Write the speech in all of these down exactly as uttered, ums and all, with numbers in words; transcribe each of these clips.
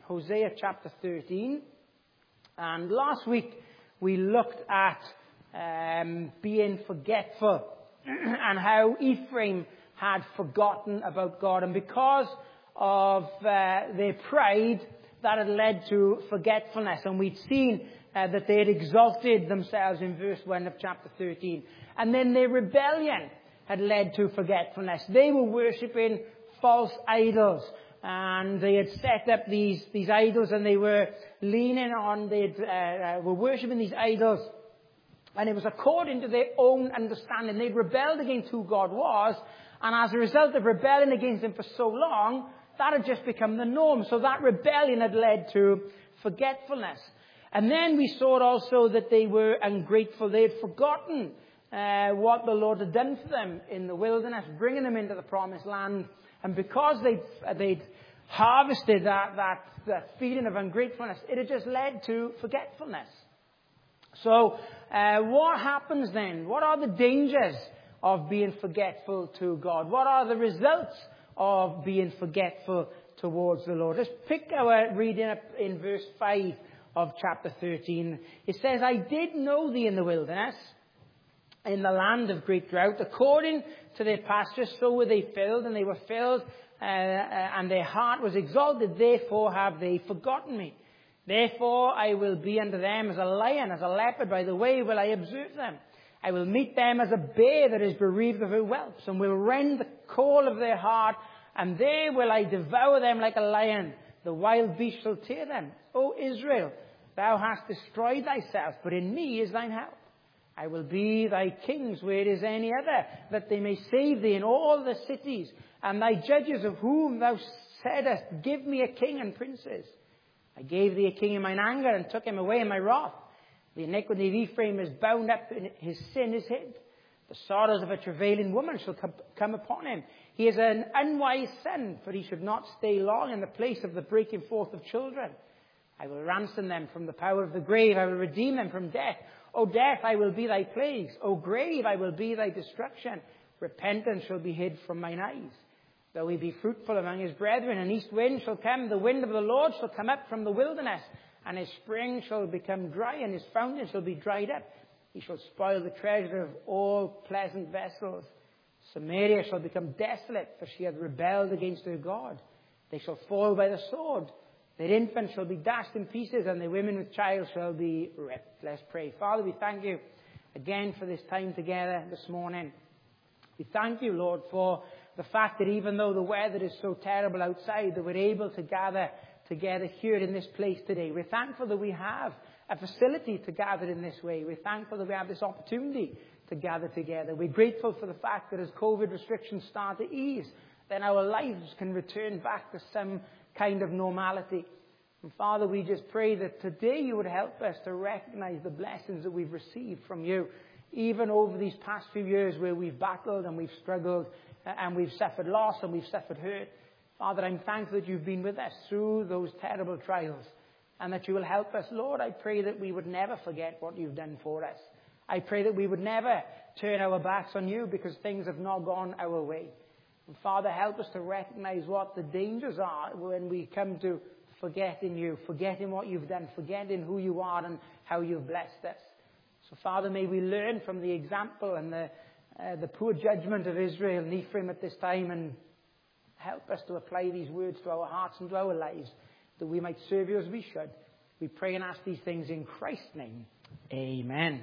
Hosea chapter thirteen. And last week we looked at um, being forgetful and how Ephraim had forgotten about God. And because of uh, their pride, that had led to forgetfulness. And we'd seen uh, that they had exalted themselves in verse one of chapter thirteen. And then their rebellion had led to forgetfulness. They were worshipping false idols. And they had set up these, these idols, and they were leaning on, they uh, uh, were worshipping these idols. And it was according to their own understanding. They'd rebelled against who God was. And as a result of rebelling against him for so long, that had just become the norm. So that rebellion had led to forgetfulness. And then we saw also that they were ungrateful. They had forgotten uh, what the Lord had done for them in the wilderness, bringing them into the promised land. And because they'd, they'd harvested that, that, that feeling of ungratefulness, it had just led to forgetfulness. So uh, what happens then? What are the dangers of being forgetful to God? What are the results of being forgetful towards the Lord? Let's pick our reading up in verse five of chapter thirteen. It says, I did know thee in the wilderness, in the land of great drought. According to their pastures, so were they filled, and they were filled, uh, uh, and their heart was exalted. Therefore have they forgotten me. Therefore I will be unto them as a lion, as a leopard. By the way will I observe them. I will meet them as a bear that is bereaved of her whelps, and will rend the caul of their heart, and there will I devour them like a lion. The wild beast shall tear them. O Israel, thou hast destroyed thyself, but in me is thine help. I will be thy kings where is any other, that they may save thee in all the cities, and thy judges of whom thou saidest, give me a king and princes. I gave thee a king in mine anger, and took him away in my wrath. The iniquity of Ephraim is bound up, and his sin is hid. The sorrows of a travailing woman shall come upon him. He is an unwise son, for he should not stay long in the place of the breaking forth of children. I will ransom them from the power of the grave. I will redeem them from death. O death, I will be thy plagues. O grave, I will be thy destruction. Repentance shall be hid from mine eyes. Though he be fruitful among his brethren, an east wind shall come. The wind of the Lord shall come up from the wilderness. And his spring shall become dry, and his fountain shall be dried up. He shall spoil the treasure of all pleasant vessels. Samaria shall become desolate, for she hath rebelled against her God. They shall fall by the sword. Their infants shall be dashed in pieces, and their women with child shall be ripped. Let's pray. Father, we thank you again for this time together this morning. We thank you, Lord, for the fact that even though the weather is so terrible outside, that we're able to gather together here in this place today. We're thankful that we have a facility to gather in this way. We're thankful that we have this opportunity to gather together. We're grateful for the fact that as COVID restrictions start to ease, then our lives can return back to some kind of normality. And Father, we just pray that today you would help us to recognize the blessings that we've received from you, even over these past few years where we've battled and we've struggled and we've suffered loss and we've suffered hurt. Father, I'm thankful that you've been with us through those terrible trials and that you will help us. Lord, I pray that we would never forget what you've done for us. I pray that we would never turn our backs on you because things have not gone our way. And Father, help us to recognize what the dangers are when we come to forgetting you, forgetting what you've done, forgetting who you are and how you've blessed us. So Father, may we learn from the example and the, uh, the poor judgment of Israel and Ephraim at this time, and help us to apply these words to our hearts and to our lives, that we might serve you as we should. We pray and ask these things in Christ's name. Amen.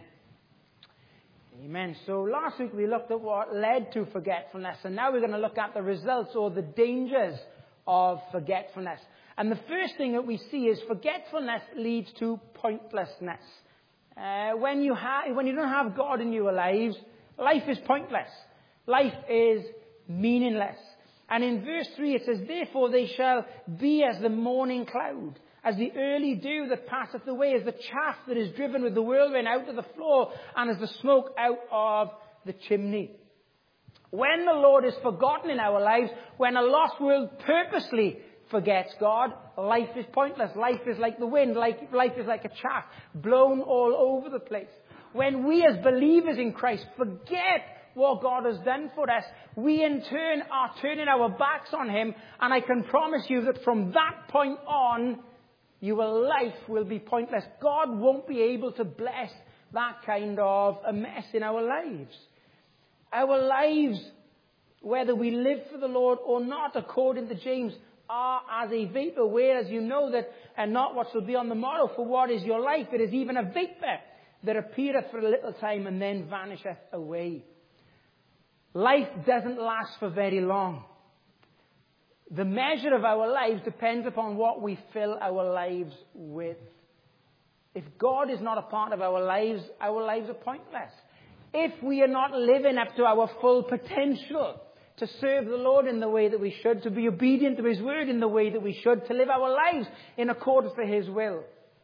Amen. So last week we looked at what led to forgetfulness, and now we're going to look at the results or the dangers of forgetfulness. And the first thing that we see is forgetfulness leads to pointlessness. Uh, when you ha- when you don't have God in your lives, life is pointless. Life is meaningless. And in verse three it says, therefore they shall be as the morning cloud, as the early dew that passeth away, as the chaff that is driven with the whirlwind out of the floor, and as the smoke out of the chimney. When the Lord is forgotten in our lives, when a lost world purposely forgets God, life is pointless. Life is like the wind. Life, life is like a chaff blown all over the place. When we as believers in Christ forget what God has done for us, we in turn are turning our backs on him. And I can promise you that from that point on, your life will be pointless. God won't be able to bless that kind of a mess in our lives. Our lives, whether we live for the Lord or not, according to James, are as a vapor, whereas you know that, and not what shall be on the morrow, for what is your life? It is even a vapor that appeareth for a little time and then vanisheth away. Life doesn't last for very long. The measure of our lives depends upon what we fill our lives with. If God is not a part of our lives, our lives are pointless. If we are not living up to our full potential to serve the Lord in the way that we should, to be obedient to His word in the way that we should, to live our lives in accordance to His will,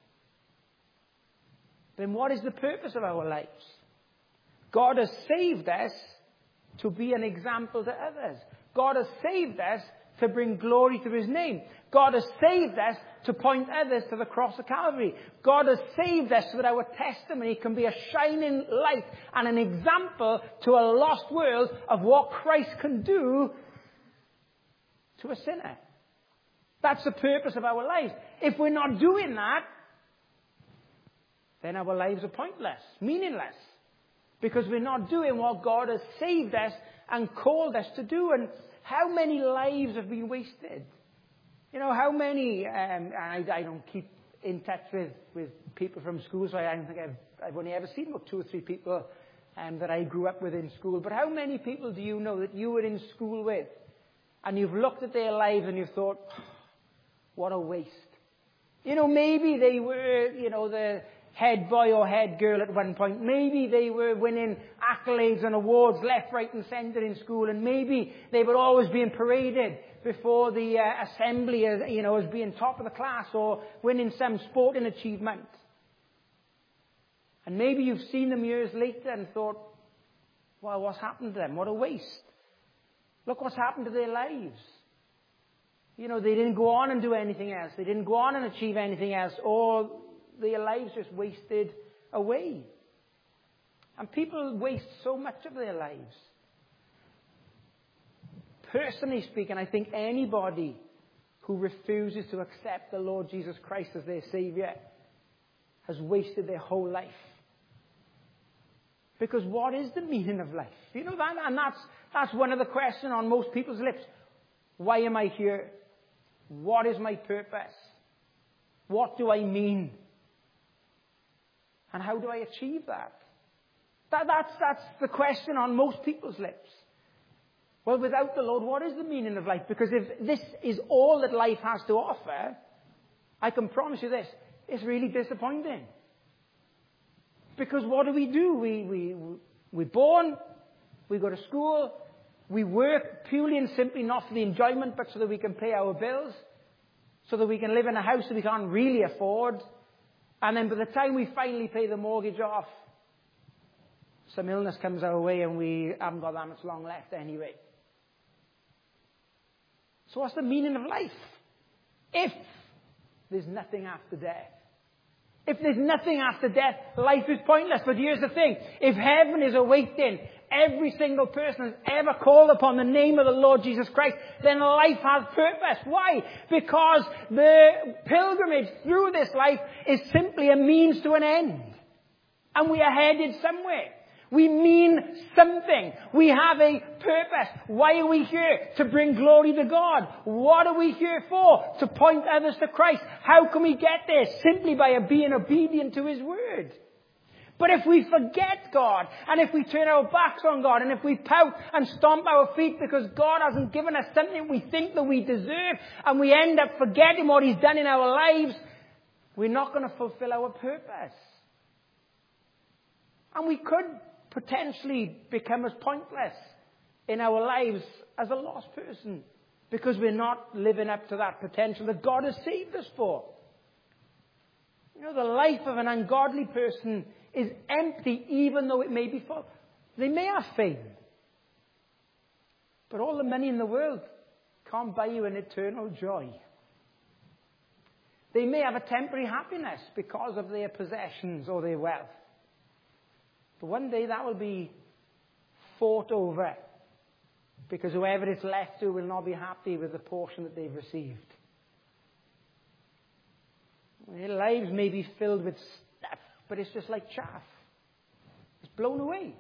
then what is the purpose of our lives? God has saved us to be an example to others. God has saved us to bring glory to His name. God has saved us to point others to the cross of Calvary. God has saved us so that our testimony can be a shining light and an example to a lost world of what Christ can do to a sinner. That's the purpose of our lives. If we're not doing that, then our lives are pointless, meaningless, because we're not doing what God has saved us and called us to do. And how many lives have been wasted? You know, how many, um, I, I don't keep in touch with, with people from school, so I don't think I've, I've only ever seen about two or three people um, that I grew up with in school. But how many people do you know that you were in school with, and you've looked at their lives and you've thought, oh, what a waste. You know, maybe they were, you know, the head boy or head girl at one point. Maybe they were winning accolades and awards left, right and centre in school. And maybe they were always being paraded before the uh, assembly, as, you know, as being top of the class or winning some sporting achievement. And maybe you've seen them years later and thought, well, what's happened to them? What a waste. Look what's happened to their lives. You know, they didn't go on and do anything else. They didn't go on and achieve anything else. Or their lives just wasted away. And people waste so much of their lives. Personally speaking, I think anybody who refuses to accept the Lord Jesus Christ as their Savior has wasted their whole life. Because what is the meaning of life? You know that? And that's, that's one of the questions on most people's lips. Why am I here? What is my purpose? What do I mean? And how do I achieve that? that that's, that's the question on most people's lips. Well, without the Lord, what is the meaning of life? Because if this is all that life has to offer, I can promise you this, it's really disappointing. Because what do we do? We, we, we're born, we go to school, we work purely and simply not for the enjoyment, but so that we can pay our bills, so that we can live in a house that we can't really afford. And then by the time we finally pay the mortgage off, some illness comes our way and we haven't got that much long left anyway. So what's the meaning of life? If there's nothing after death. If there's nothing after death, life is pointless. But here's the thing. If heaven is awaiting every single person who's ever called upon the name of the Lord Jesus Christ, then life has purpose. Why? Because the pilgrimage through this life is simply a means to an end. And we are headed somewhere. We mean something. We have a purpose. Why are we here? To bring glory to God. What are we here for? To point others to Christ. How can we get there? Simply by being obedient to His word. But if we forget God, and if we turn our backs on God, and if we pout and stomp our feet because God hasn't given us something we think that we deserve, and we end up forgetting what He's done in our lives, we're not going to fulfill our purpose. And we could potentially become as pointless in our lives as a lost person because we're not living up to that potential that God has saved us for. You know, the life of an ungodly person is empty even though it may be full. They may have fame, but all the money in the world can't buy you an eternal joy. They may have a temporary happiness because of their possessions or their wealth. But one day that will be fought over because whoever it's left to will not be happy with the portion that they've received. Their lives may be filled with stuff, but it's just like chaff. It's blown away.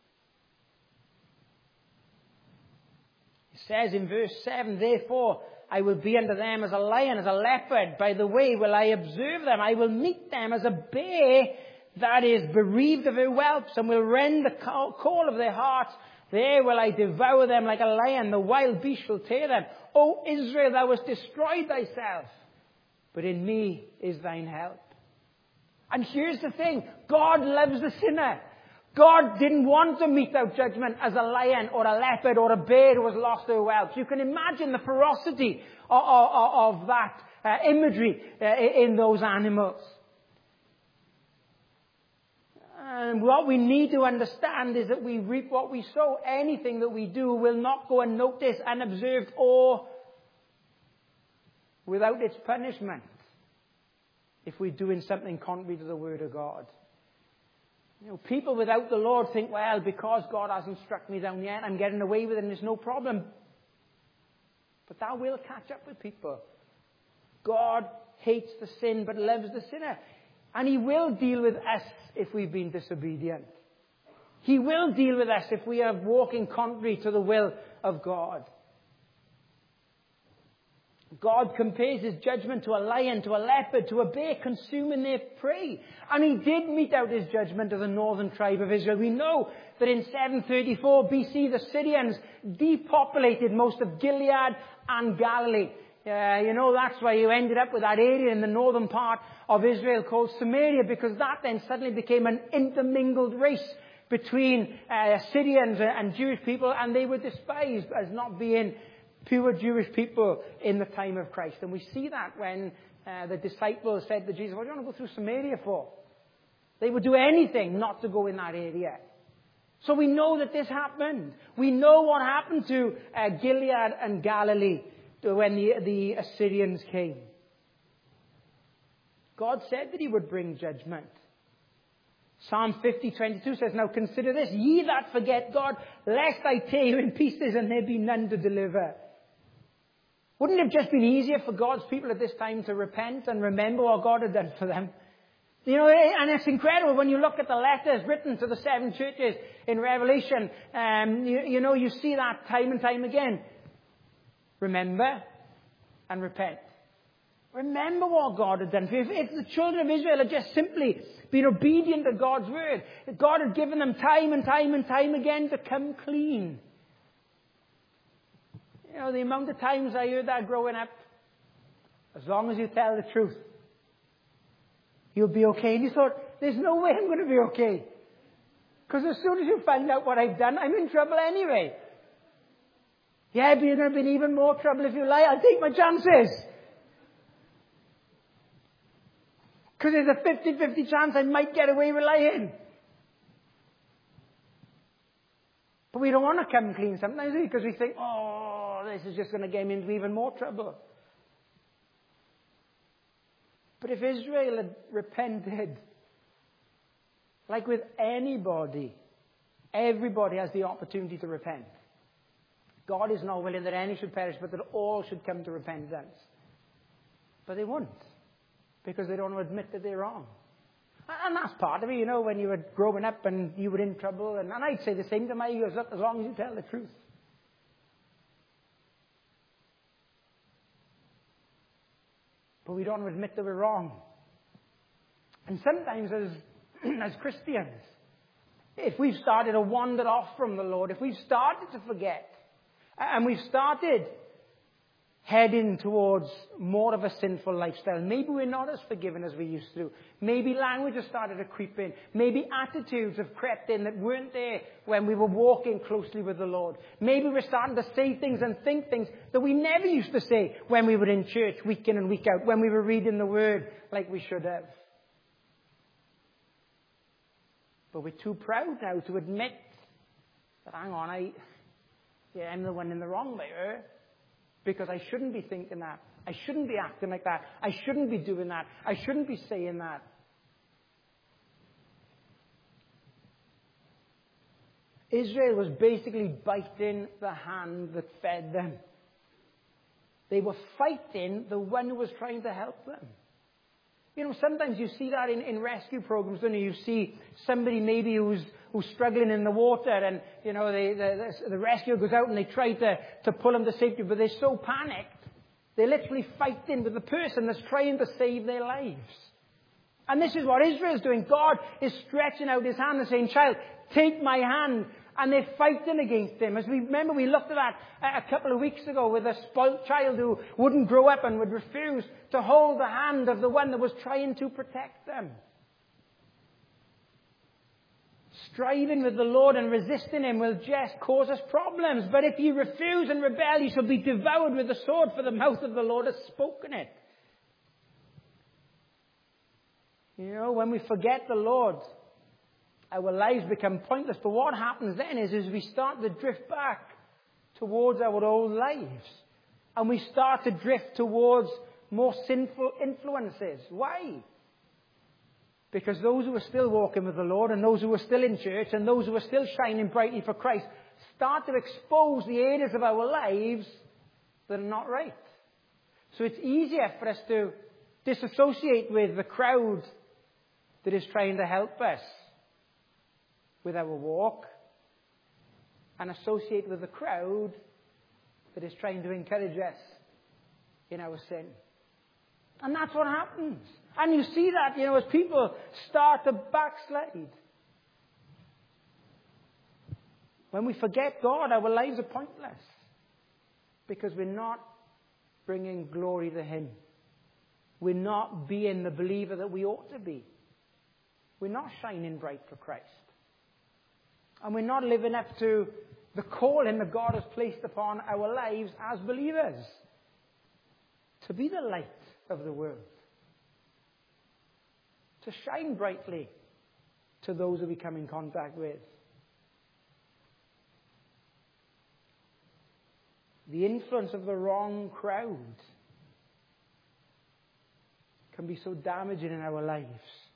It says in verse seven, therefore I will be unto them as a lion, as a leopard. By the way will I observe them. I will meet them as a bear that is bereaved of her whelps, and will rend the call of their hearts. There will I devour them like a lion. The wild beast shall tear them. O Israel, thou hast destroyed thyself, but in me is thine help. And here's the thing. God loves the sinner. God didn't want to mete out judgment as a lion or a leopard or a bear who was lost their whelps. You can imagine the ferocity of, of, of that uh, imagery uh, in those animals. And what we need to understand is that we reap what we sow. Anything that we do will not go unnoticed, unobserved, or without its punishment if we're doing something contrary to the Word of God. You know, people without the Lord think, well, because God hasn't struck me down yet, I'm getting away with it and there's no problem. But that will catch up with people. God hates the sin but loves the sinner. And He will deal with us if we've been disobedient. He will deal with us if we are walking contrary to the will of God. God compares His judgment to a lion, to a leopard, to a bear consuming their prey. And He did mete out His judgment to the northern tribe of Israel. We know that in seven thirty-four B C, the Syrians depopulated most of Gilead and Galilee. Uh, you know, that's why you ended up with that area in the northern part of Israel called Samaria, because that then suddenly became an intermingled race between uh, Syrians and Jewish people, and they were despised as not being pure Jewish people in the time of Christ. And we see that when uh, the disciples said to Jesus, what do you want to go through Samaria for? They would do anything not to go in that area. So we know that this happened. We know what happened to uh, Gilead and Galilee when the, the Assyrians came. God said that He would bring judgment. Psalm fifty twenty-two says, now consider this, ye that forget God, lest I tear you in pieces and there be none to deliver. Wouldn't it have just been easier for God's people at this time to repent and remember what God had done for them? You know, and it's incredible when you look at the letters written to the seven churches in Revelation. Um, you, you know, you see that time and time again. Remember and repent. Remember what God had done for you. If, if the children of Israel had just simply been obedient to God's word, God had given them time and time and time again to come clean. You know, the amount of times I heard that growing up, as long as you tell the truth, you'll be okay. And you thought, there's no way I'm going to be okay. Because as soon as you find out what I've done, I'm in trouble anyway. Yeah, but you're going to be in even more trouble if you lie. I'll take my chances. Because there's a fifty-fifty chance I might get away with lying. But we don't want to come clean sometimes, do we? Because we think, oh, this is just going to get me into even more trouble. But if Israel had repented, like with anybody, everybody has the opportunity to repent. God is not willing that any should perish, but that all should come to repentance. But they won't, because they don't want to admit that they're wrong. And that's part of it, you know, when you were growing up and you were in trouble. And, and I'd say the same to my ears, look, as long as you tell the truth. But we don't want to admit that we're wrong. And sometimes as, as Christians, if we've started to wander off from the Lord, if we've started to forget, and we've started heading towards more of a sinful lifestyle. Maybe we're not as forgiven as we used to. Maybe language has started to creep in. Maybe attitudes have crept in that weren't there when we were walking closely with the Lord. Maybe we're starting to say things and think things that we never used to say when we were in church week in and week out, when we were reading the Word like we should have. But we're too proud now to admit that, hang on, I... Yeah, I'm the one in the wrong there. Because I shouldn't be thinking that. I shouldn't be acting like that. I shouldn't be doing that. I shouldn't be saying that. Israel was basically biting the hand that fed them. They were fighting the one who was trying to help them. You know, sometimes you see that in, in rescue programs, don't you? You see somebody maybe who's who's struggling in the water, and, you know, they, the, the, the rescuer goes out and they try to, to pull them to safety, but they're so panicked, they're literally fighting with the person that's trying to save their lives. And this is what Israel's doing. God is stretching out his hand and saying, child, take my hand. And they're fighting against him. As we remember, we looked at that a couple of weeks ago with a spoilt child who wouldn't grow up and would refuse to hold the hand of the one that was trying to protect them. Striving with the Lord and resisting him will just cause us problems. But if you refuse and rebel, you shall be devoured with the sword, for the mouth of the Lord has spoken it. You know, when we forget the Lord, our lives become pointless. But what happens then is, is we start to drift back towards our old lives. And we start to drift towards more sinful influences. Why? Because those who are still walking with the Lord, and those who are still in church, and those who are still shining brightly for Christ, start to expose the areas of our lives that are not right. So it's easier for us to disassociate with the crowd that is trying to help us with our walk, and associate with the crowd that is trying to encourage us in our sin. And that's what happens. And you see that, you know, as people start to backslide. When we forget God, our lives are pointless, because we're not bringing glory to him. We're not being the believer that we ought to be. We're not shining bright for Christ. And we're not living up to the calling that God has placed upon our lives as believers. To be the light of the world. To shine brightly to those that we come in contact with. The influence of the wrong crowd can be so damaging in our lives.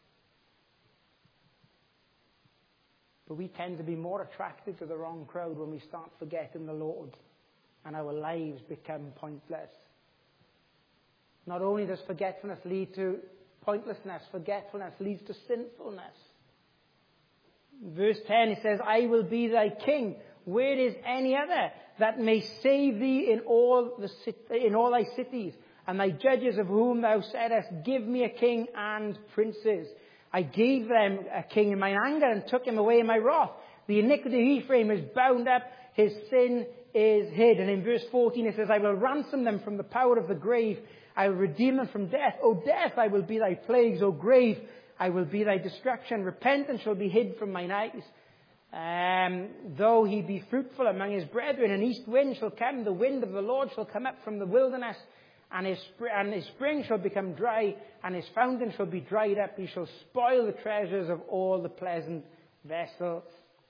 But we tend to be more attracted to the wrong crowd when we start forgetting the Lord, and our lives become pointless. Not only does forgetfulness lead to pointlessness, forgetfulness leads to sinfulness. Verse ten, it says, I will be thy king. Where is any other that may save thee in all the in all thy cities? And thy judges of whom thou saidest, give me a king and princes. I gave them a king in mine anger and took him away in my wrath. The iniquity of Ephraim is bound up, his sin is hid. And in verse fourteen it says, I will ransom them from the power of the grave. I will redeem them from death. O death, I will be thy plagues. O grave, I will be thy destruction. Repentance shall be hid from mine eyes. Um, though he be fruitful among his brethren, an east wind shall come. The wind of the Lord shall come up from the wilderness. And his, and his spring shall become dry, and his fountain shall be dried up. He shall spoil the treasures of all the pleasant vessels.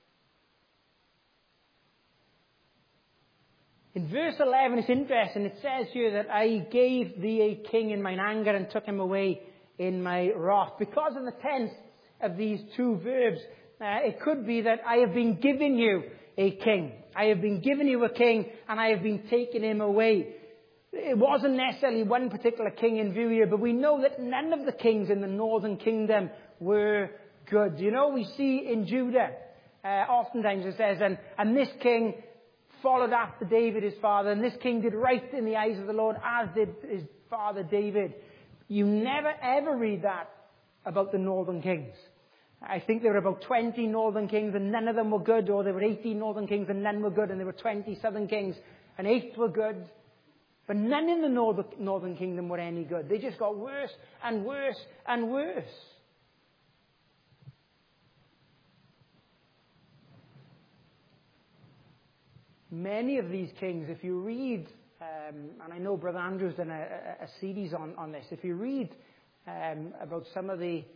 In verse eleven, it's interesting. It says here that I gave thee a king in mine anger and took him away in my wrath. Because of the tense of these two verbs, uh, it could be that I have been giving you a king. I have been giving you a king, and I have been taking him away. It wasn't necessarily one particular king in view here, but we know that none of the kings in the northern kingdom were good. You know, we see in Judah, uh, oftentimes it says, and, and this king followed after David his father, and this king did right in the eyes of the Lord, as did his father David. You never ever read that about the northern kings. I think there were about twenty northern kings and none of them were good, or there were eighteen northern kings and none were good, and there were twenty southern kings and eight were good. But none in the northern, northern kingdom were any good. They just got worse and worse and worse. Many of these kings, if you read, um, and I know Brother Andrew's done a, a, a series on, on this, if you read um, about some of the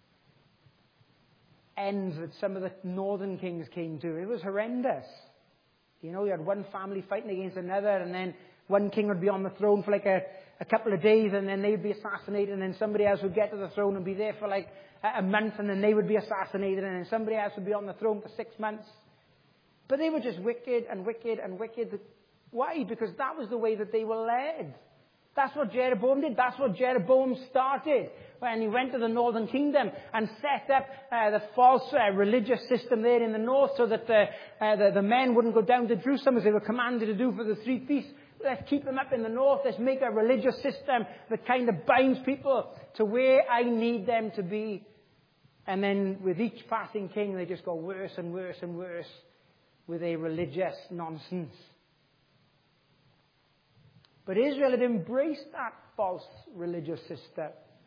ends that some of the northern kings came to, it was horrendous. You know, you had one family fighting against another, and then one king would be on the throne for like a, a couple of days, and then they'd be assassinated, and then somebody else would get to the throne and be there for like a, a month, and then they would be assassinated, and then somebody else would be on the throne for six months. But they were just wicked and wicked and wicked. Why? Because that was the way that they were led. That's what Jeroboam did. That's what Jeroboam started when he went to the northern kingdom and set up uh, the false uh, religious system there in the north so that the, uh, the, the men wouldn't go down to Jerusalem as they were commanded to do for the three feasts. Let's keep them up in the north. Let's make a religious system that kind of binds people to where I need them to be. And then with each passing king, they just go worse and worse and worse with a religious nonsense. But Israel had embraced that false religious system.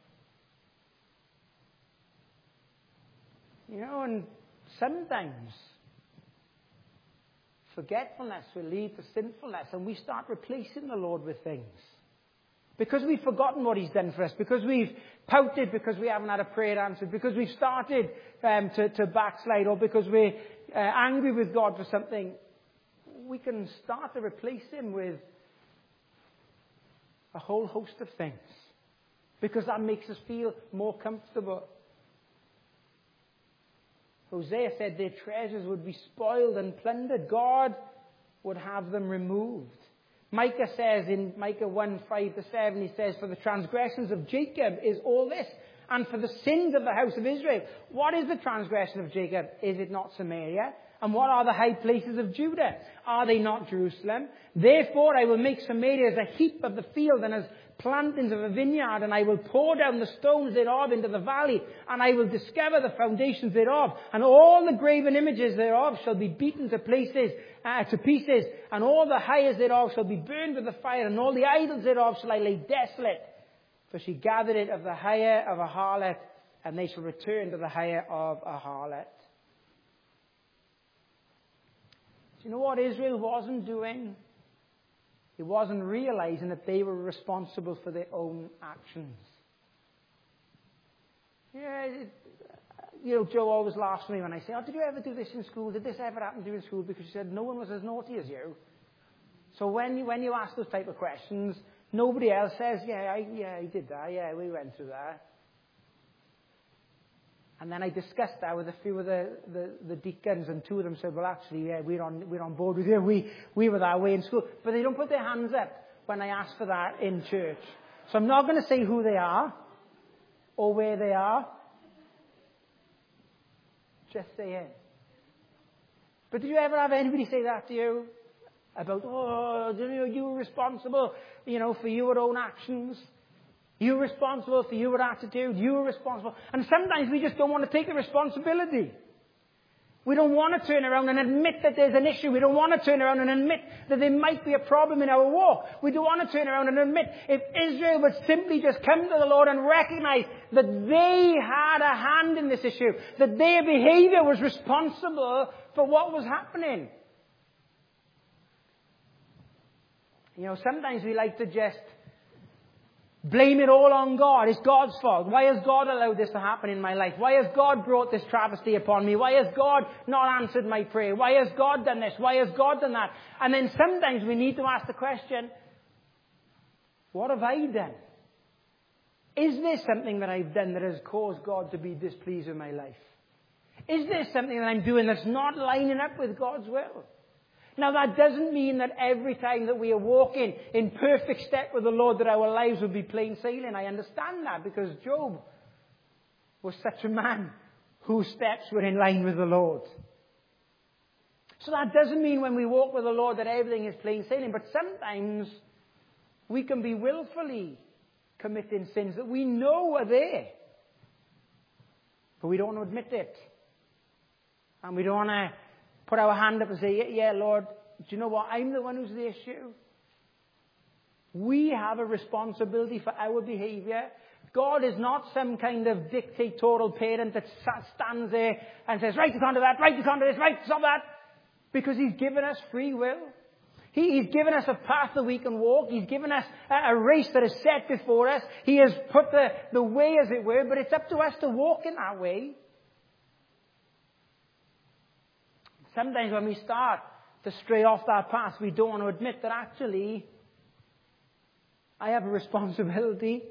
You know, and sometimes forgetfulness will lead to sinfulness, and we start replacing the Lord with things. Because we've forgotten what He's done for us, because we've pouted because we haven't had a prayer answered, because we've started um, to, to backslide, or because we're uh, angry with God for something, we can start to replace Him with a whole host of things. Because that makes us feel more comfortable. Hosea said their treasures would be spoiled and plundered. God would have them removed. Micah says in Micah one, five to seven, he says, for the transgressions of Jacob is all this, and for the sins of the house of Israel. What is the transgression of Jacob? Is it not Samaria? And what are the high places of Judah? Are they not Jerusalem? Therefore I will make Samaria as a heap of the field and as plantings of a vineyard, and I will pour down the stones thereof into the valley, and I will discover the foundations thereof, and all the graven images thereof shall be beaten to places, uh, to pieces, and all the hires thereof shall be burned with the fire, and all the idols thereof shall I lay desolate. For she gathered it of the hire of a harlot, and they shall return to the hire of a harlot. Do you know what Israel wasn't doing? He wasn't realizing that they were responsible for their own actions. Yeah, it, you know, Joe always laughs at me when I say, oh, did you ever do this in school? Did this ever happen to you in school? Because she said no one was as naughty as you. So when you, when you ask those type of questions, nobody else says, yeah, I, yeah, I did that. Yeah, we went through that. And then I discussed that with a few of the, the, the deacons, and two of them said, well, actually, yeah, we're on, we're on board with you. We, we were that way in school. But they don't put their hands up when I ask for that in church. So I'm not going to say who they are or where they are. Just say it. But did you ever have anybody say that to you? About, oh, you know, you were responsible, you know, for your own actions. You were responsible for your attitude. You were responsible. And sometimes we just don't want to take the responsibility. We don't want to turn around and admit that there's an issue. We don't want to turn around and admit that there might be a problem in our walk. We don't want to turn around and admit if Israel would simply just come to the Lord and recognize that they had a hand in this issue, that their behavior was responsible for what was happening. You know, sometimes we like to just blame it all on God. It's God's fault. Why has God allowed this to happen in my life? Why has God brought this travesty upon me? Why has God not answered my prayer? Why has God done this? Why has God done that? And then sometimes we need to ask the question, what have I done? Is there something that I've done that has caused God to be displeased with my life? Is there something that I'm doing that's not lining up with God's will? Now, that doesn't mean that every time that we are walking in perfect step with the Lord that our lives will be plain sailing. I understand that, because Job was such a man whose steps were in line with the Lord. So that doesn't mean when we walk with the Lord that everything is plain sailing. But sometimes we can be willfully committing sins that we know are there, but we don't want to admit it. And we don't want to put our hand up and say, yeah, yeah, Lord, do you know what? I'm the one who's the issue. We have a responsibility for our behavior. God is not some kind of dictatorial parent that stands there and says, right, you can't do that, right, you can't do this, right, stop that. Because He's given us free will. He, he's given us a path that we can walk. He's given us a, a race that is set before us. He has put the, the way, as it were, but it's up to us to walk in that way. Sometimes when we start to stray off that path, we don't want to admit that actually I have a responsibility.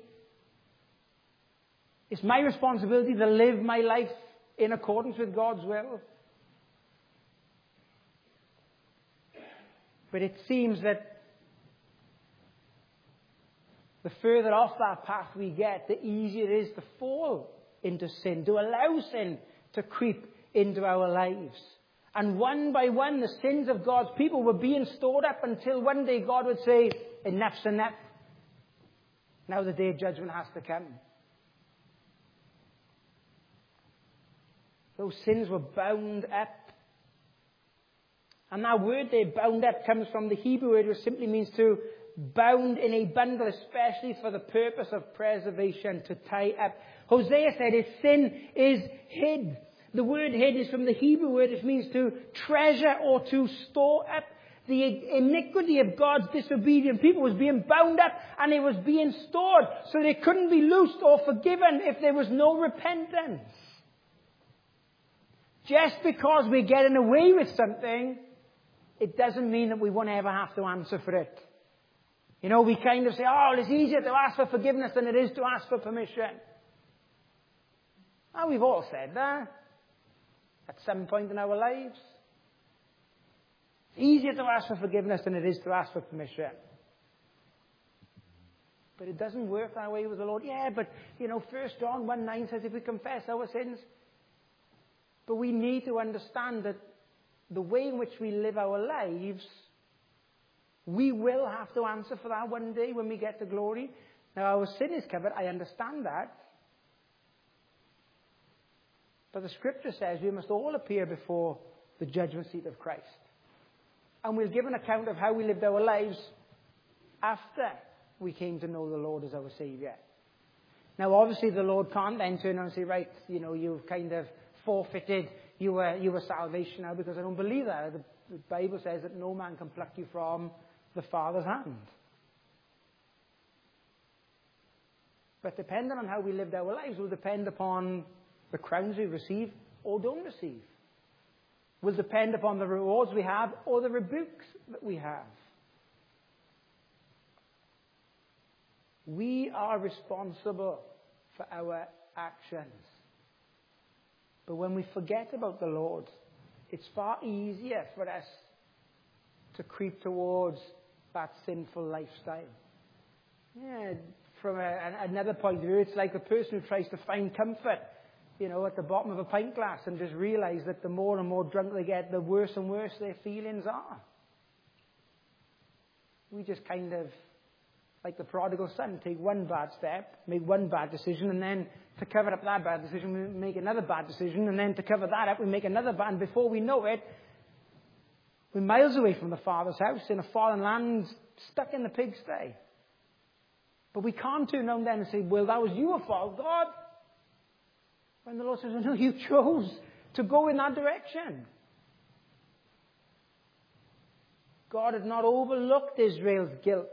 It's my responsibility to live my life in accordance with God's will. But it seems that the further off that path we get, the easier it is to fall into sin, to allow sin to creep into our lives. And one by one, the sins of God's people were being stored up until one day God would say, enough's enough. Now the day of judgment has to come. Those sins were bound up. And that word there, bound up, comes from the Hebrew word, which simply means to bound in a bundle, especially for the purpose of preservation, to tie up. Hosea said his sin is hid. The word hid is from the Hebrew word, which means to treasure or to store up. The iniquity of God's disobedient people was being bound up and it was being stored, so they couldn't be loosed or forgiven if there was no repentance. Just because we're getting away with something, it doesn't mean that we won't ever have to answer for it. You know, we kind of say, oh, it's easier to ask for forgiveness than it is to ask for permission. Well, we've all said that at some point in our lives. It's easier to ask for forgiveness than it is to ask for permission. But it doesn't work that way with the Lord. Yeah, but, you know, First John one nine says if we confess our sins. But we need to understand that the way in which we live our lives, we will have to answer for that one day when we get to glory. Now, our sin is covered. I understand that. But the Scripture says we must all appear before the judgment seat of Christ. And we'll give an account of how we lived our lives after we came to know the Lord as our Saviour. Now, obviously, the Lord can't then turn around and say, right, you know, you've kind of forfeited your, your salvation now, because I don't believe that. The, the Bible says that no man can pluck you from the Father's hand. But depending on how we lived our lives will depend upon the crowns we receive or don't receive. Will depend upon the rewards we have or the rebukes that we have. We are responsible for our actions. But when we forget about the Lord, it's far easier for us to creep towards that sinful lifestyle. Yeah, from a, another point of view, it's like the person who tries to find comfort, you know, at the bottom of a pint glass and just realize that the more and more drunk they get, the worse and worse their feelings are. We just kind of, like the prodigal son, take one bad step, make one bad decision, and then to cover up that bad decision, we make another bad decision, and then to cover that up, we make another bad, and before we know it, we're miles away from the Father's house in a foreign land, stuck in the pigsty. But we can't turn around then and say, well, that was your fault, God. When the Lord says, no, you chose to go in that direction. God had not overlooked Israel's guilt.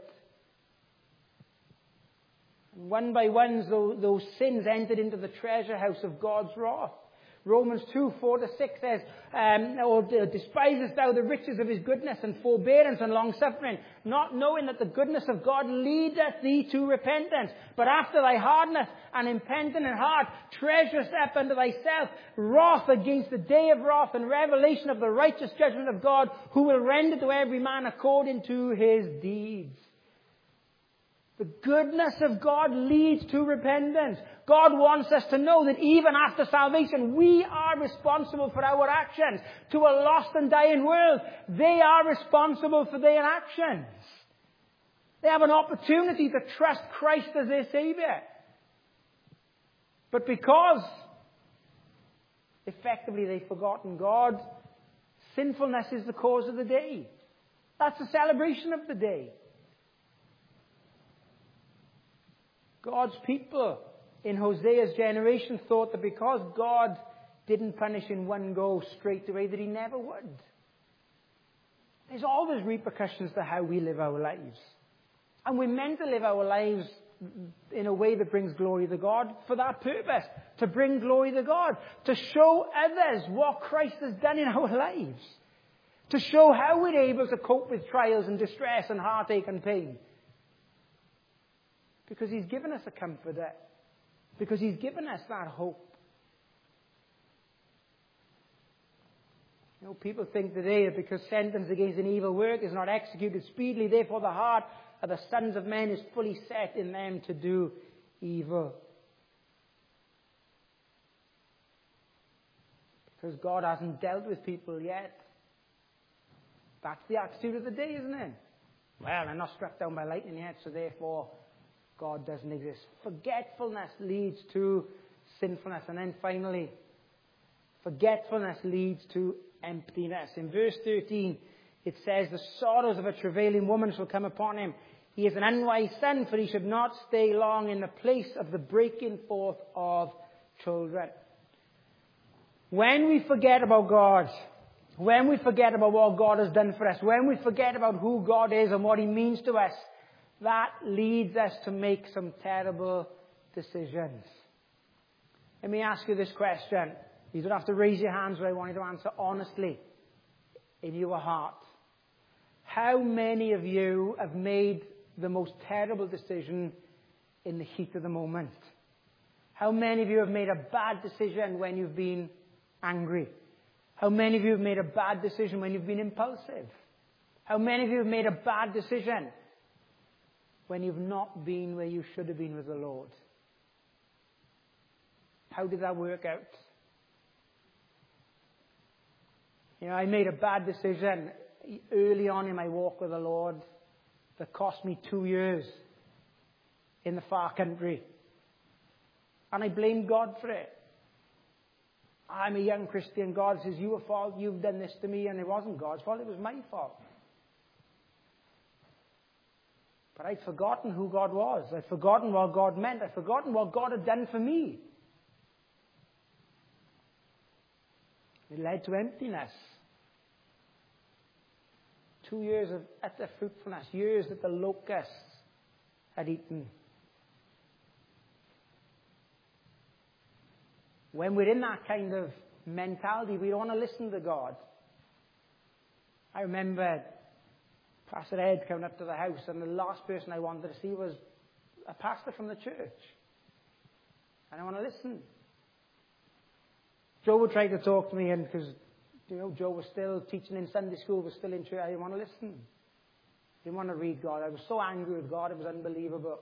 And one by one, those, those sins entered into the treasure house of God's wrath. Romans two, four to six says, um, or despisest thou the riches of his goodness and forbearance and long-suffering, not knowing that the goodness of God leadeth thee to repentance. But after thy hardness and impenitent heart, treasurest up unto thyself wrath against the day of wrath and revelation of the righteous judgment of God, who will render to every man according to his deeds. The goodness of God leads to repentance. God wants us to know that even after salvation, we are responsible for our actions. To a lost and dying world, they are responsible for their actions. They have an opportunity to trust Christ as their Saviour. But because effectively they've forgotten God, sinfulness is the cause of the day. That's the celebration of the day. God's people in Hosea's generation thought that because God didn't punish in one go straight away, that he never would. There's always repercussions to how we live our lives. And we're meant to live our lives in a way that brings glory to God for that purpose. To bring glory to God. To show others what Christ has done in our lives. To show how we're able to cope with trials and distress and heartache and pain. Because he's given us a comforter. Because he's given us that hope. You know, people think today that because sentence against an evil work is not executed speedily, therefore the heart of the sons of men is fully set in them to do evil. Because God hasn't dealt with people yet. That's the attitude of the day, isn't it? Well, I'm not struck down by lightning yet, so therefore God doesn't exist. Forgetfulness leads to sinfulness. And then finally, forgetfulness leads to emptiness. In verse thirteen, it says, the sorrows of a travailing woman shall come upon him. He is an unwise son, for he should not stay long in the place of the breaking forth of children. When we forget about God, when we forget about what God has done for us, when we forget about who God is and what he means to us, that leads us to make some terrible decisions. Let me ask you this question. You don't have to raise your hands, but I want you to answer honestly in your heart. How many of you have made the most terrible decision in the heat of the moment? How many of you have made a bad decision when you've been angry? How many of you have made a bad decision when you've been impulsive? How many of you have made a bad decision when you've not been where you should have been with the Lord? How did that work out? You know, I made a bad decision early on in my walk with the Lord that cost me two years in the far country. And I blamed God for it. I'm a young Christian. God says, you were fault. You've done this to me. And it wasn't God's fault. It was my fault. But I'd forgotten who God was. I'd forgotten what God meant. I'd forgotten what God had done for me. It led to emptiness. Two years of utter fruitfulness. Years that the locusts had eaten. When we're in that kind of mentality, we don't want to listen to God. I remember Pastor Ed coming up to the house, and the last person I wanted to see was a pastor from the church. And I want to listen. Joe would try to talk to me, and because you know Joe was still teaching in Sunday school, was still in church, I didn't want to listen. I didn't want to read God. I was so angry with God, it was unbelievable.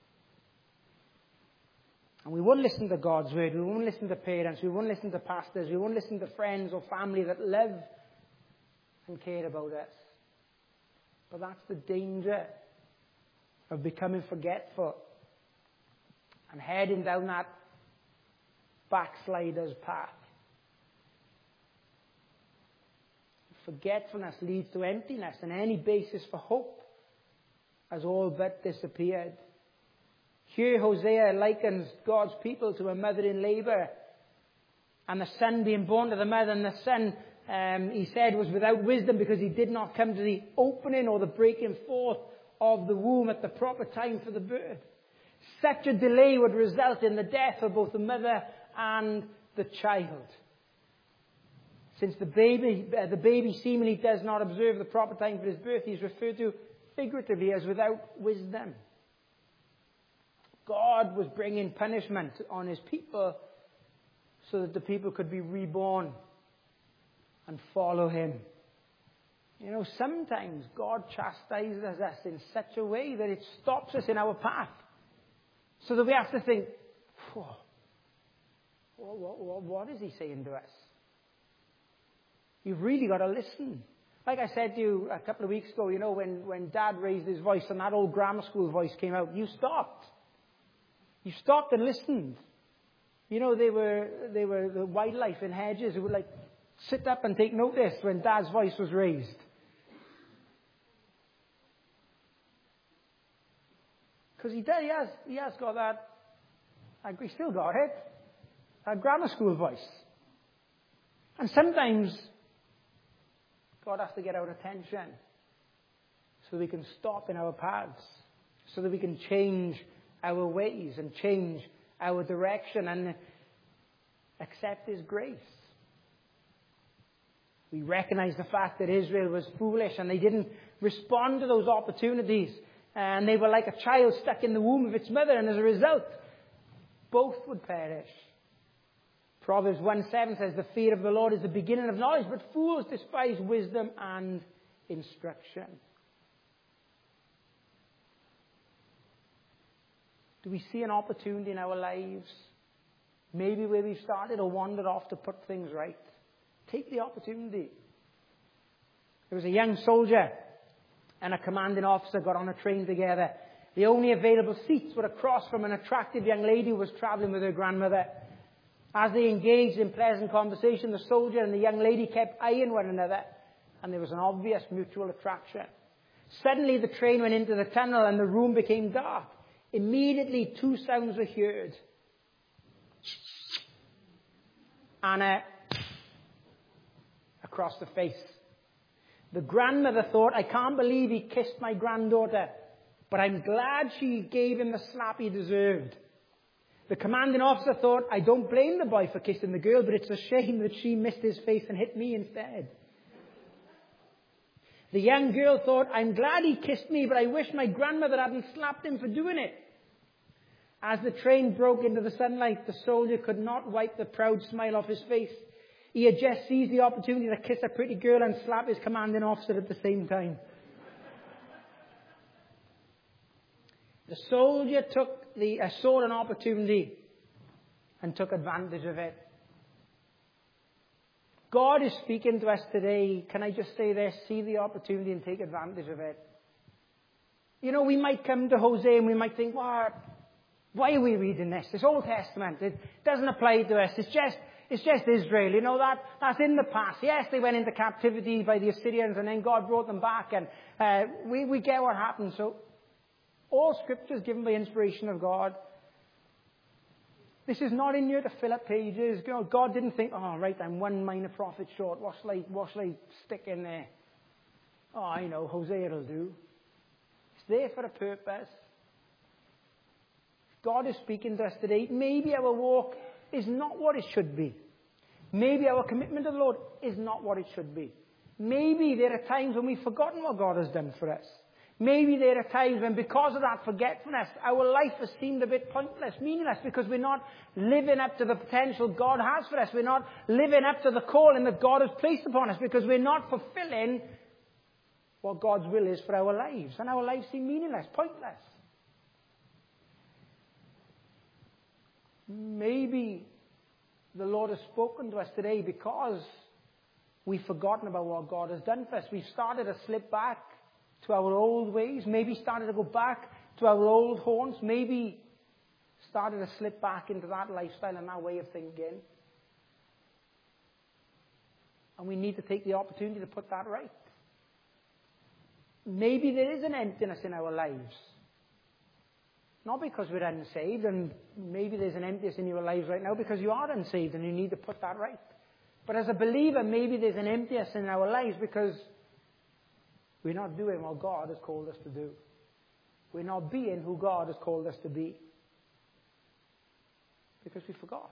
And we won't listen to God's word. We won't listen to parents. We won't listen to pastors. We won't listen to friends or family that love and care about us. But that's the danger of becoming forgetful and heading down that backslider's path. Forgetfulness leads to emptiness, and any basis for hope has all but disappeared. Here Hosea likens God's people to a mother in labor, and the son being born to the mother, and the son, um, he said, was without wisdom because he did not come to the opening or the breaking forth of the womb at the proper time for the birth. Such a delay would result in the death of both the mother and the child. Since the baby, uh, the baby seemingly does not observe the proper time for his birth, he is referred to figuratively as without wisdom. God was bringing punishment on his people so that the people could be reborn and follow him. You know, sometimes God chastises us in such a way that it stops us in our path. So that we have to think, what, what, what is he saying to us? You've really got to listen. Like I said to you a couple of weeks ago, you know, when, when Dad raised his voice and that old grammar school voice came out, you stopped. You stopped and listened. You know, they were they were the wildlife in hedges who would like sit up and take notice when Dad's voice was raised. Because he does, he has, he has got that, he still got it, that grammar school voice. And sometimes God has to get our attention so we can stop in our paths, so that we can change our ways and change our direction and accept his grace. We recognize the fact that Israel was foolish and they didn't respond to those opportunities, and they were like a child stuck in the womb of its mother, and as a result, both would perish. Proverbs one seven says, the fear of the Lord is the beginning of knowledge, but fools despise wisdom and instruction. Do we see an opportunity in our lives? Maybe where we've started or wandered off to put things right. Take the opportunity. There was a young soldier and a commanding officer got on a train together. The only available seats were across from an attractive young lady who was travelling with her grandmother. As they engaged in pleasant conversation, the soldier and the young lady kept eyeing one another, and there was an obvious mutual attraction. Suddenly the train went into the tunnel and the room became dark. Immediately two sounds were heard. And a across the face. The grandmother thought, I can't believe he kissed my granddaughter, but I'm glad she gave him the slap he deserved. The commanding officer thought, I don't blame the boy for kissing the girl, but it's a shame that she missed his face and hit me instead. The young girl thought, I'm glad he kissed me, but I wish my grandmother hadn't slapped him for doing it. As the train broke into the sunlight, the soldier could not wipe the proud smile off his face. He had just seized the opportunity to kiss a pretty girl and slap his commanding officer at the same time. The soldier took the, uh, saw an opportunity and took advantage of it. God is speaking to us today. Can I just say this? See the opportunity and take advantage of it. You know, we might come to Hosea and we might think, what? Why are we reading this? It's Old Testament. It doesn't apply to us. It's just, it's just Israel. You know, that, that's in the past. Yes, they went into captivity by the Assyrians and then God brought them back and uh, we, we get what happened. So, all scripture is given by inspiration of God. This is not in here to fill up pages. You know, God didn't think, oh, right, I'm one minor prophet short. What shall I, what shall I stick in there? Oh, I know, Hosea will do. It's there for a purpose. God is speaking to us today. Maybe our walk is not what it should be. Maybe our commitment to the Lord is not what it should be. Maybe there are times when we've forgotten what God has done for us. Maybe there are times when because of that forgetfulness, our life has seemed a bit pointless, meaningless, because we're not living up to the potential God has for us. We're not living up to the calling that God has placed upon us, because we're not fulfilling what God's will is for our lives. And our lives seem meaningless, pointless. Maybe the Lord has spoken to us today because we've forgotten about what God has done for us. We've started to slip back to our old ways. Maybe started to go back to our old haunts. Maybe started to slip back into that lifestyle and that way of thinking. And we need to take the opportunity to put that right. Maybe there is an emptiness in our lives. Not because we're unsaved, and maybe there's an emptiness in your lives right now because you are unsaved and you need to put that right. But as a believer, maybe there's an emptiness in our lives because we're not doing what God has called us to do. We're not being who God has called us to be. Because we forgot.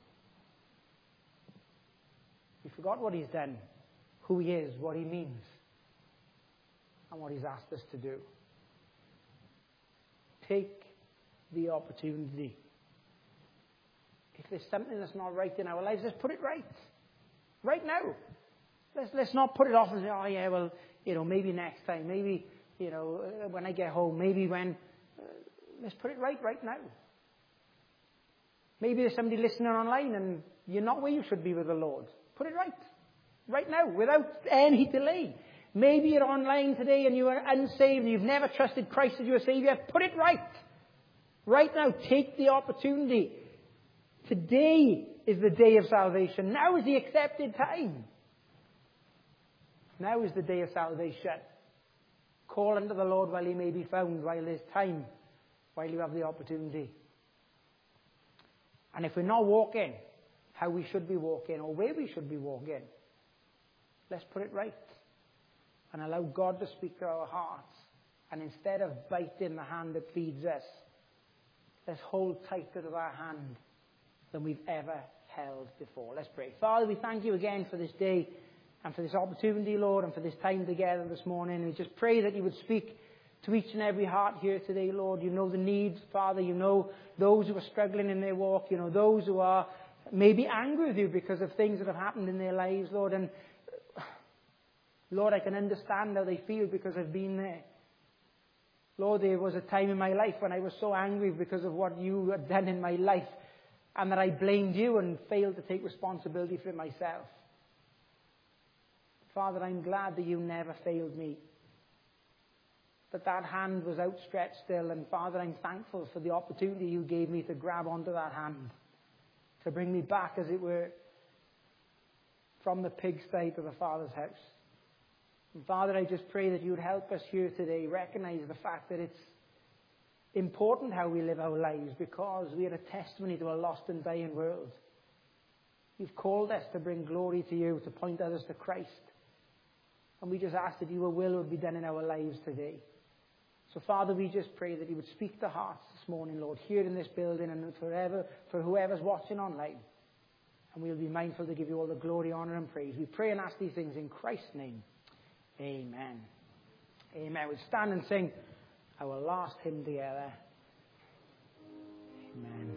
We forgot what He's done, who He is, what He means, and what He's asked us to do. Take the opportunity. If there's something that's not right in our lives, let's put it right. Right now. Let's, let's not put it off and say, oh yeah, well, you know, maybe next time, maybe, you know, uh, when I get home, maybe when, uh, let's put it right, right now. Maybe there's somebody listening online and you're not where you should be with the Lord. Put it right. Right now, without any delay. Maybe you're online today and you are unsaved and you've never trusted Christ as your Savior. Put it right. Right now, take the opportunity. Today is the day of salvation. Now is the accepted time. Now is the day of salvation. Call unto the Lord while He may be found, while there's time, while you have the opportunity. And if we're not walking how we should be walking or where we should be walking, let's put it right and allow God to speak to our hearts. And instead of biting the hand that feeds us, let's hold tighter to that hand than we've ever held before. Let's pray. Father, we thank You again for this day and for this opportunity, Lord, and for this time together this morning. We just pray that You would speak to each and every heart here today, Lord. You know the needs, Father. You know those who are struggling in their walk. You know those who are maybe angry with You because of things that have happened in their lives, Lord. And Lord, I can understand how they feel because I've been there. Lord, there was a time in my life when I was so angry because of what you had done in my life, and that I blamed you and failed to take responsibility for it myself. Father, I'm glad that you never failed me. That that hand was outstretched still, and Father, I'm thankful for the opportunity you gave me to grab onto that hand, to bring me back, as it were, from the pigsty to the Father's house. And Father, I just pray that you would help us here today recognize the fact that it's important how we live our lives, because we are a testimony to a lost and dying world. You've called us to bring glory to you, to point others to Christ. And we just ask that your will would be done in our lives today. So Father, we just pray that you would speak to hearts this morning, Lord, here in this building and forever, for whoever's watching online. And we'll be mindful to give you all the glory, honor and praise. We pray and ask these things in Christ's name. Amen. Amen. We'll stand and sing our last hymn together. Amen.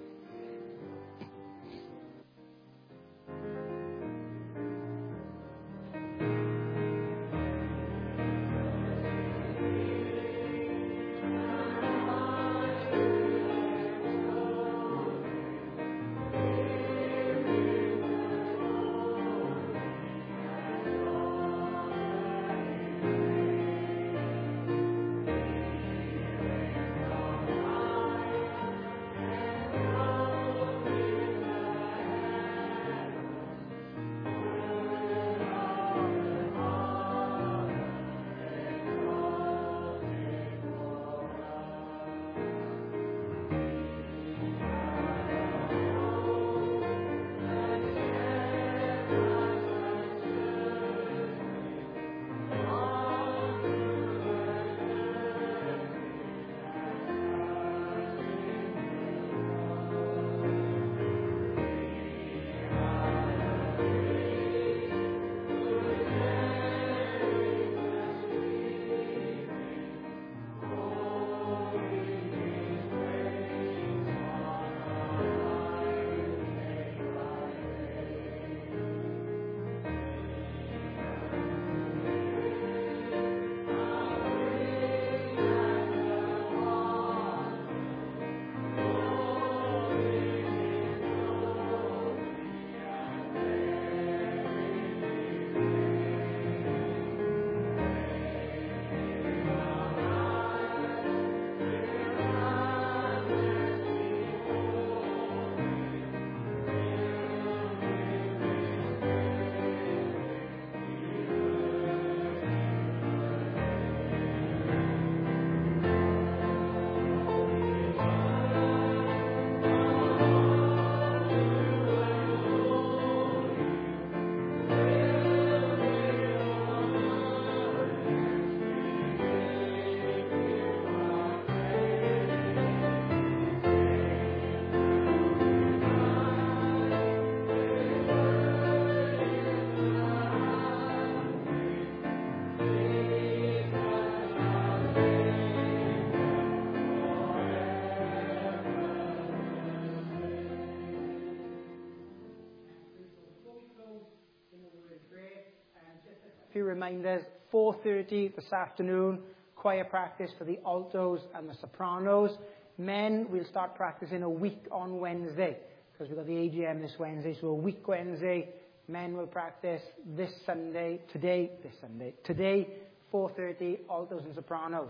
Few reminders. four thirty this afternoon, choir practice for the altos and the sopranos. Men, we'll start practicing a week on Wednesday, because we've got the A G M this Wednesday, so a week Wednesday. Men will practice this Sunday, today, this Sunday, today, four thirty, altos and sopranos.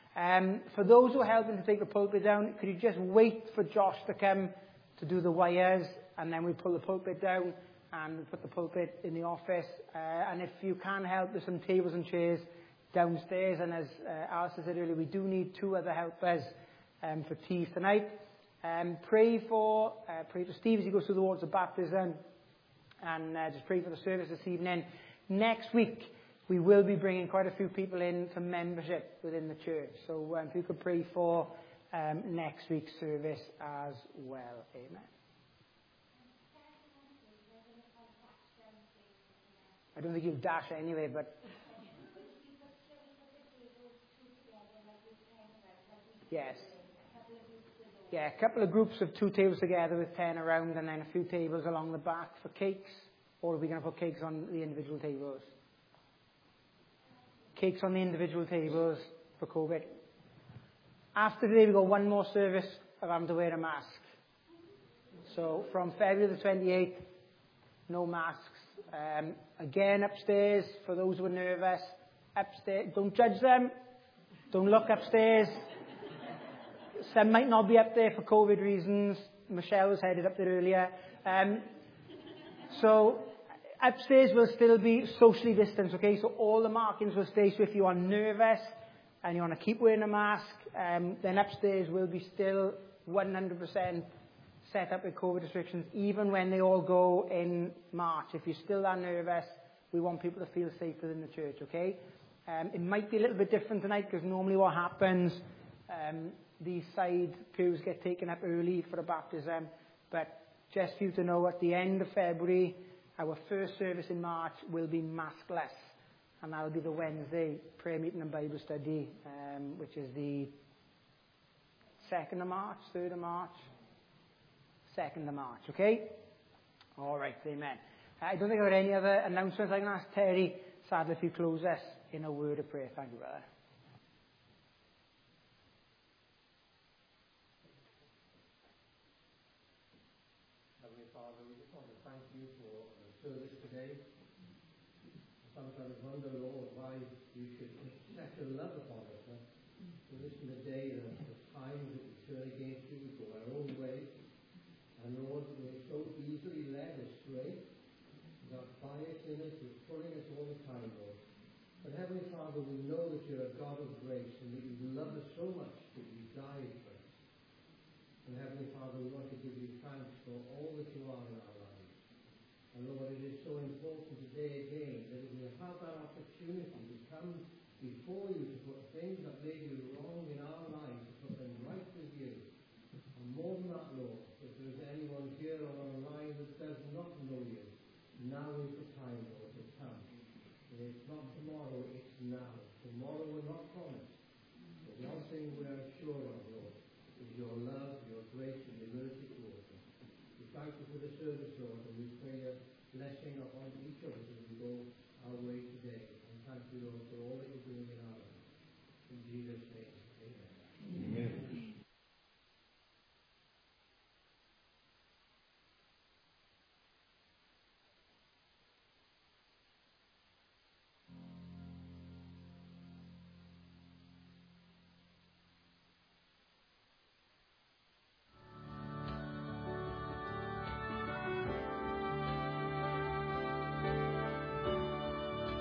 Um, for those who are helping to take the pulpit down, could you just wait for Josh to come to do the wires, and then we pull the pulpit down and we put the pulpit in the office. Uh, and if you can help, there's some tables and chairs downstairs. And as uh, Alistair said earlier, we do need two other helpers um, for teas tonight. Um, pray for uh, pray for Steve as he goes through the waters of baptism, and uh, just pray for the service this evening. Next week, we will be bringing quite a few people in for membership within the church. So um, if you could pray for um, next week's service as well. Amen. I don't think you'll dash anyway, but yes. Yeah, a couple of groups of two tables together with ten around, and then a few tables along the back for cakes. Or are we going to put cakes on the individual tables? Cakes on the individual tables for COVID. after today, we've got one more service of having to wear a mask. So from February the twenty-eighth, no masks. Um, again, upstairs, for those who are nervous, upstairs, don't judge them. Don't look upstairs. Some might not be up there for COVID reasons. Michelle was headed up there earlier. Um, so upstairs will still be socially distanced, okay? So all the markings will stay. So if you are nervous and you want to keep wearing a mask, um, then upstairs will be still one hundred percent set up with COVID restrictions, even when they all go in March. If you're still that nervous, we want people to feel safe within the church, okay? Um, it might be a little bit different tonight, because normally what happens, um, these side pews get taken up early for a baptism, but just for you to know, at the end of February, our first service in March will be maskless, and that will be the Wednesday prayer meeting and Bible study, um, which is the second of March, third of March, second of March, okay? All right, amen. I don't think I have any other announcements. I'm going to ask Terry Sadler if you close us in a word of prayer. Thank you, brother. Heavenly Father, we just want to thank you for the service today. Sometimes wonder, Lord, why you should set your love upon us. Huh? So this is the day, the, the times that we turn against you, we go our own way. And Lord, we're so easily led astray. That bias in us is pulling us all the time, Lord. But Heavenly Father, we know that you're a God of grace and that you love us so much that you died for us. And Heavenly Father, we want to give you thanks for all that you are in our lives. And Lord, it is so important today again that we have that opportunity to come before you to put things that may be wrong in our lives, to put them right with you. And more than that, Lord, if there is anyone here or online that does not know you, now is the time, Lord, to come. It's not tomorrow, it's now. Tomorrow we're not promised. But one thing we are sure of, Lord, is your love, your grace, and your mercy towards us. We thank you for the service, Lord, and we pray a blessing upon each of us as we go our way today. And thank you, Lord, for all that you're doing in our lives. In Jesus' name.